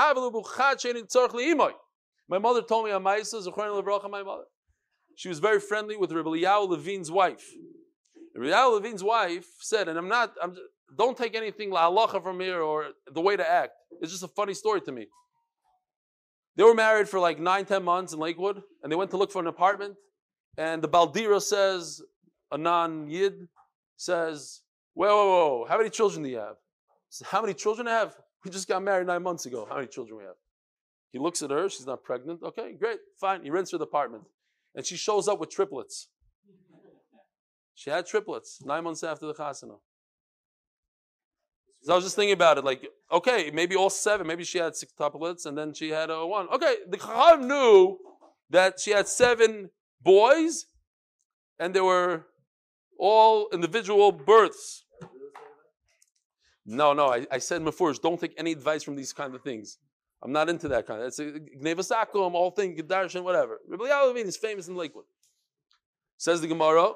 mother told me on Ma'isa, my mother, she was very friendly with Rabbi Eliyahu Levine's wife. Rabbi Eliyahu Levine's wife said, and I'm not, I'm just, don't take anything la halacha from here or the way to act. It's just a funny story to me. They were married for like nine, ten months in Lakewood, and they went to look for an apartment, and the Baldira says, a non-Yid says, whoa, whoa, whoa, how many children do you have? Says, how many children I have? We just got married nine months ago. How many children we have? He looks at her, she's not pregnant. Okay, great, fine. He rents her the apartment. And she shows up with triplets. She had triplets nine months after the chasana. So I was just thinking about it, like, okay, maybe all seven, maybe she had six triplets and then she had a one. Okay, the Chacham knew that she had seven boys and they were all individual births. No, no, I, I said before, don't take any advice from these kind of things. I'm not into that kind of, it's a Gnevasakum, all thing, Gedarshan, whatever. Rabbi Eliyahu Levine is famous in Lakewood. Says the Gemara,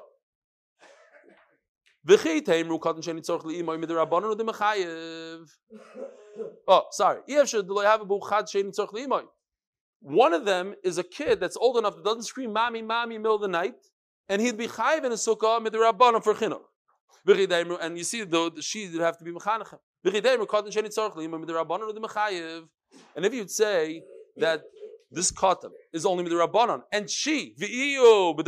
oh, sorry. One of them is a kid that's old enough that doesn't scream mommy, mommy, middle of the night, and he'd be chayiv in a sukkah midrabanan for chinuch. And you see, the, the she would have to be mechanech. And if you'd say that this katan is only midrabanan, and she, she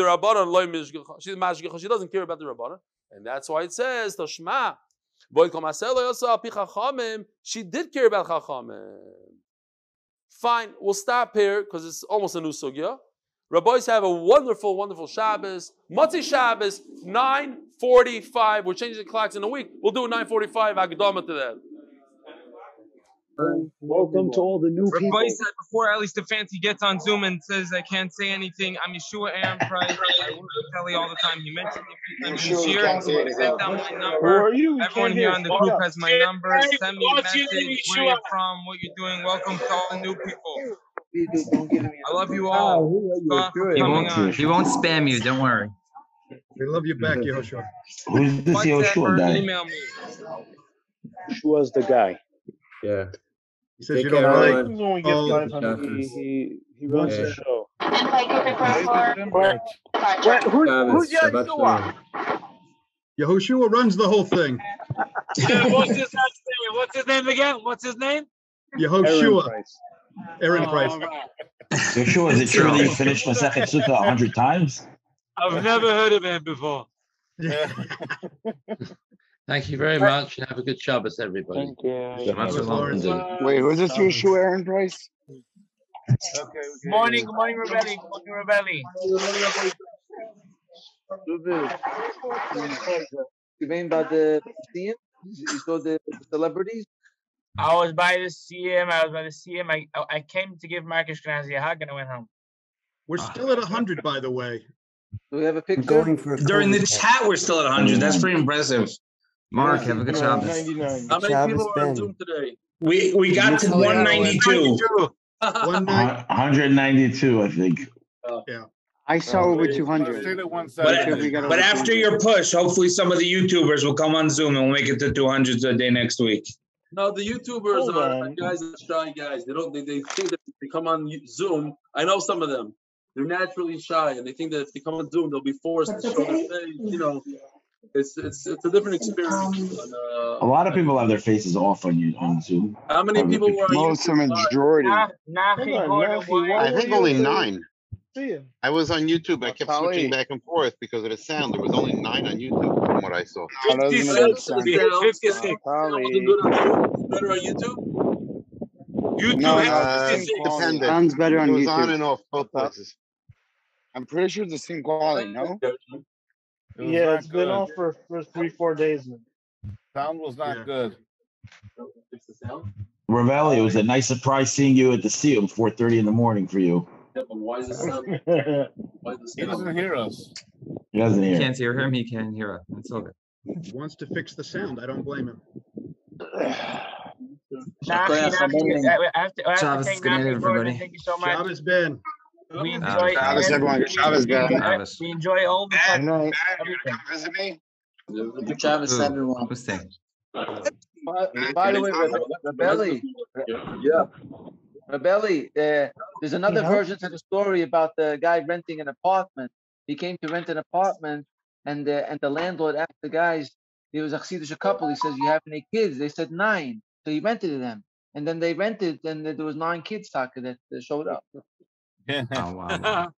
doesn't care about the rabbanan. And that's why it says, Tashma, she did care about Chachamim. Fine, we'll stop here because it's almost a new sugya. Rabbis have a wonderful, wonderful Shabbos. Matzi Shabbos, nine forty-five. We're changing the clocks in a week. We'll do nine forty-five, Agdama to that. Welcome to all the new Rabbi people. said before Ali Stefanski gets on Zoom and says, I can't say anything. I'm Yeshua Aaron Price. I work with Kelly all the time. He mentioned me a few times this year. Send down my number. Everyone here on the group has my number. Send me a message, where you're from, what you're doing. Welcome to all the new people. I love you all. Scott, for He coming won't, on. he won't spam you, don't worry. We love you back, Yehoshua. Who's this WhatsApp Yehoshua or guy? email me. Yeshua's the guy. Yeah. He says Take you don't care, like. everyone. He only gets Oh, nine hundred. He, he, he runs Yeah. the show. Shabbos, Who's, who's Shabbat Yeshua? Shalom. Yehoshua runs the whole thing. Yeah, what's his name? What's his name again? What's his name? Aaron Yehoshua. Price. Aaron Oh, Price. all right. Yeshua, is it true that you finished Masechet Sukkah a hundred times? I've never heard of him before. Yeah. Thank you very much and have a good Shabbos, everybody. Thank you. Shabbat Lawrence. Shalom. Wait, who's this Yeshua Aaron Price? Okay, okay. Good morning, good morning, Rebelli. Good morning, Rebelli. You mean about the museum? You saw the celebrities? I was by to see him. I was by to see him. I I came to give Mark Ashkenazi a hug and I went home. We're still at one hundred, by the way. Do we have a picture? Going for During the chat, we're still at one hundred. That's pretty impressive. Mark, have a good Shabbos. ninety-nine. How many Shabbos people are on Ben. Zoom today? We we got to one ninety-two. One night. one hundred ninety-two, I think. I saw over two Stayed hundred. at one But, Until we got but over after two hundred. your push, hopefully some of the YouTubers will come on Zoom and we'll make it to two hundred a day next week. No, the YouTubers Hold are on. guys that are shy guys. They don't. They, they think that if they come on Zoom. I know some of them. They're naturally shy, and they think that if they come on Zoom, they'll be forced to show their face. You know, it's it's it's a different experience. On, A uh, lot of people have their faces off on you on Zoom. how many people were on Most of YouTube? the majority. Nah, nah, he Hold on, more Nafi, than one. why I think only nine. See him. I was on YouTube. I kept Probably- switching back and forth because of the sound. There was only nine on YouTube from what I saw. Oh, that was Sound- another sound. sound- sound Probably. wasn't good on Zoom. Better on YouTube. YouTube No, has Uh, same fifty-six. quality. depended. Sounds better on It was on YouTube. and off both places. I'm pretty sure it's the same quality, no? It was Yeah, not it's been good. off for, for three, four days now. Sound was not Yeah. good. Fix the sound. Ravelli, it was a nice surprise seeing you at the Seal, four thirty in the morning for you. Yeah, but why is the sound? Why is the He sound? doesn't hear us. He doesn't You hear. can't hear him, he can't hear us. It's all good. He wants to fix the sound. I don't blame him. Nafi, Nafi, I have to, I have to Shabbos, thank good night, Nafi, Gordon. everybody. Thank you so much. Shabbos Ben. We enjoy, Shabbos, everyone. Shabbos, Ben. Shabbos. we enjoy all the Good fun, night. everything. Visit me? Good Travis, Who? everyone. Who's saying? By, by the way, Rebelli, Yeah. Rebelli, uh, there's another Yeah. version to the story about the guy renting an apartment. He came to rent an apartment, and the and the landlord asked the guys. There was a Chassidish couple. He says, "You have any kids?" They said nine. So he rented to them, and then they rented, and there was nine kids talking that that showed up. Oh, wow. wow.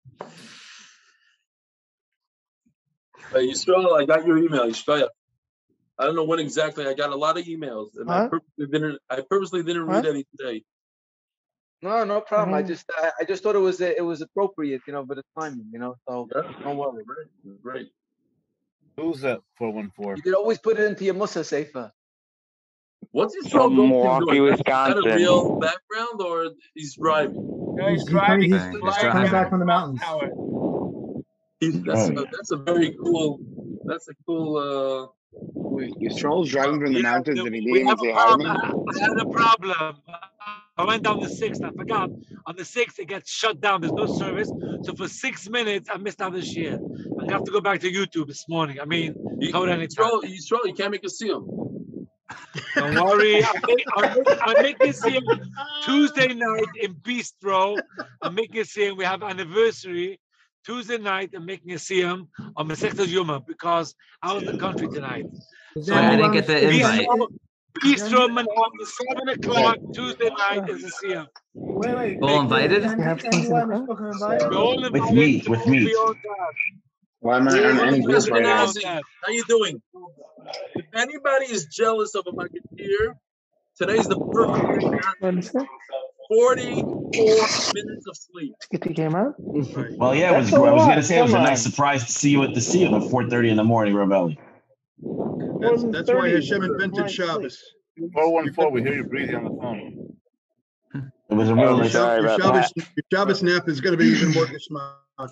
Hey, Yisrael, I got your email. Yisrael. I don't know when exactly. I got a lot of emails, and I Huh? purposely didn't. I purposely didn't read Huh? any today. No, no problem. I Mhm. just I, I just thought it was it was appropriate, you know, for the timing, you know. So Yeah. don't worry. Right. Right. Who's that four one four? You could always put it into your Musa Sefer. What's Yisrael From Goldstein Milwaukee, doing? Is that a Wisconsin. real background, or he's driving? No, he's He's driving. coming- he's He's driving. flying back from the mountains. Tower. He's, that's, a, Right. that's a very cool. That's a cool. Uh, Wait, Yisrael's driving from the Yeah, mountains the- and he we didn't have say a hi to me? problem. I had a problem. I went down the sixth. I forgot. On the sixth, it gets shut down. There's no service. So for six minutes, I missed out this year. I have to go back to YouTube this morning. I mean, you, hold on. Yisrael, Yisrael, you can't make a seal. Don't worry. I'll make, I'll make, I'll make it see him Tuesday night in Bistro. I'm making it see him. We have anniversary. Tuesday night, I'm making a see him on Masechtas Yuma because I was in the country tonight. So I didn't get the invite. Bistro, Bistro Manhattan, seven o'clock Tuesday night is a see him. Wait, wait. All invited? Anyone fucking invited? We're all With invited meat, to with be meat. on that. Why am I on any group right now? Ashkenazi, how you doing? If anybody is jealous of a marketeer, today's the perfect day. What is it? forty-four minutes of sleep. Get the game out? Well, yeah, it was. That's a I was lot, gonna say it was a come nice on. surprise to see you at the Seal at four thirty in the morning, Ravelli. That's, than that's why thirty. Hashem invented Right, Shabbos. four one four, we hear you breathing on the phone. It was a Oh, real Your nice. sorry Shabbos, your about Shabbos, your Shabbos nap is going to be even more geschmack.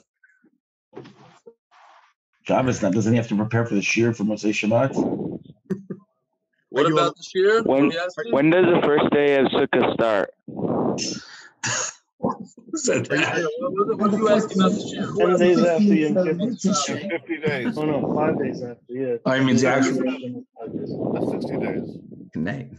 Shabbos now doesn't he have to prepare for the shear for Moshe Shabbat? What Are you about the shear? When What are you asking? when does the first day of Sukkah start? Yeah, what, what, what are you asking about the shear? Who Ten asked days you? after Yom Kippur. In fifty days. Oh no, five days after, yeah. I mean, the actual- That's sixty days. Good night.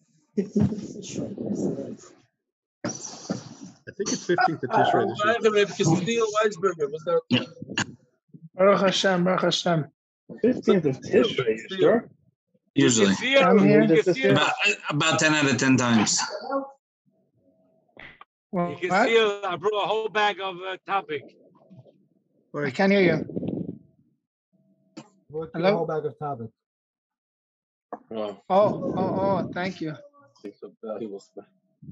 I think it's fifteenth of Tishrei this year. Reb Castile Weisberger, what's that? Baruch Hashem, Baruch Hashem. Fifteenth of Tishrei, you sure? Usually. See him, I'm here. you This can is see him. About, about ten out of ten times. Well, You can what? see him. I brought a whole bag of uh, topic. I can't hear you. Hello? whole bag of topic. Oh, Oh, oh, oh, thank you. it's a valuable stuff.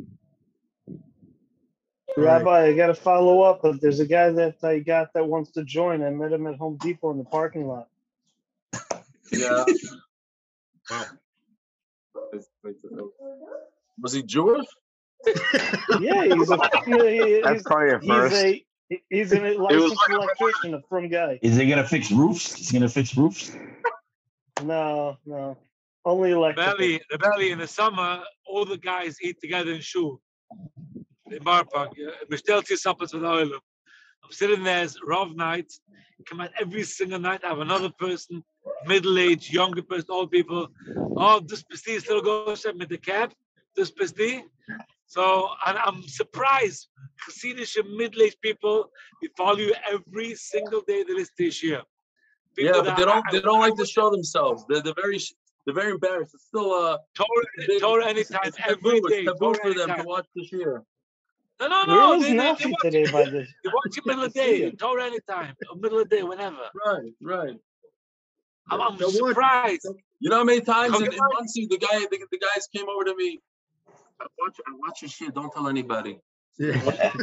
Rabbi, I gotta follow up, but there's a guy that I got that wants to join. I met him at Home Depot in the parking lot. Yeah. Wow. Was he Jewish? Yeah, he's a he- That's he's, probably a he's first. a he's a licensed electrician, a from guy. Is he gonna fix roofs? Is he gonna fix roofs? No, no. Only electric. Belly, the belly in the summer, all the guys eat together in shul. In Bar Park. Bestellt suppers with oil. I'm sitting there, it's Rav night. Come out every single night. I have another person, middle-aged, younger person, old people. Oh, this pesti still goes with the cab. This pesti. So, and I'm surprised. Chassidish middle-aged people, they follow you every single day they listen to your shir. Yeah, but they don't. They don't like to show themselves. They're they're very they're very embarrassed. It's still uh. Torah, Torah anytime, it's every taboo. day. It's taboo Torah for them anytime. to watch the shir. No, no, Where no. was They, they, they Nafi watch today it. by this? They watch it middle of the day. Torah anytime, or middle of the day, whenever. Right, right. I'm, I'm So what- surprised. You know how many times in, Come in on. Muncie the guy the, the guys came over to me. I watch I watch your shit. Don't tell anybody. They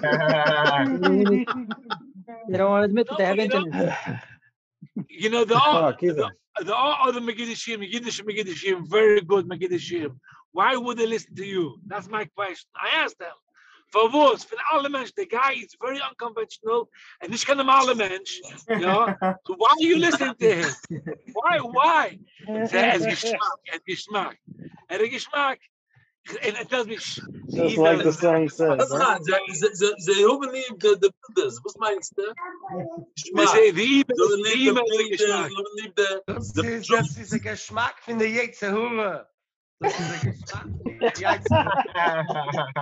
don't want to admit that they have No, you know- internet. You know, the all, the, the all other Megiddo-Shim, Megiddo-Shim, Megiddo-Shim, very good Megiddo-Shim. Why would they listen to you? That's my question. I asked them. For what? For alle Mensch, the guy is very unconventional and nicht kein normaler Mensch. Ja? So why are you listening to him? Why? Why? Say, er hat Geschmack, er hat Geschmack. Er hat Geschmack. And it tells me, sh- Just like the song says. That's Huh? not. They they they overleave the the this. What's my step? They say the email, They the leave email the is Geschmack. they leave the Das the ist, das ist der Geschmack von der Jetzehure. Das ist der Geschmack von der Jetzehure.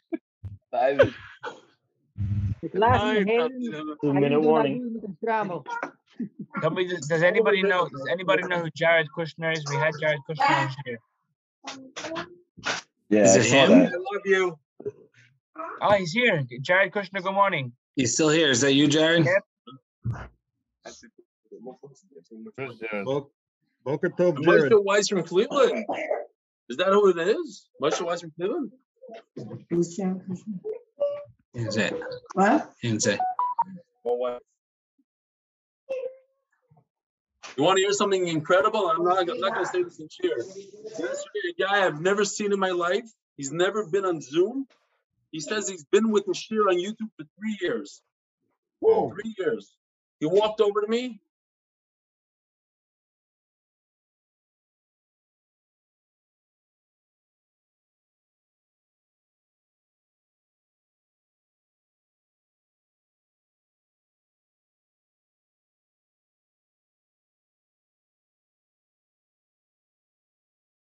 Two minute warning. Somebody, does, does anybody know? Does anybody know who Jared Kushner is? We had Jared Kushner on here. Yeah, Is I it saw him? that. I love you. Oh, he's here. Jared Kushner, good morning. He's still here. Is that you, Jared? Yep. Where's Jared? Bo- Boker Tov, Jared. Moshe Weiss from Cleveland. Is that who it is? Moshe Weiss from Cleveland. Is it? What? Is it? You want to hear something incredible? I'm not, I'm not going to say this in cheer. Yesterday, a guy I've never seen in my life. He's never been on Zoom. He says he's been with the shir on YouTube for three years. Whoa. Three years. He walked over to me.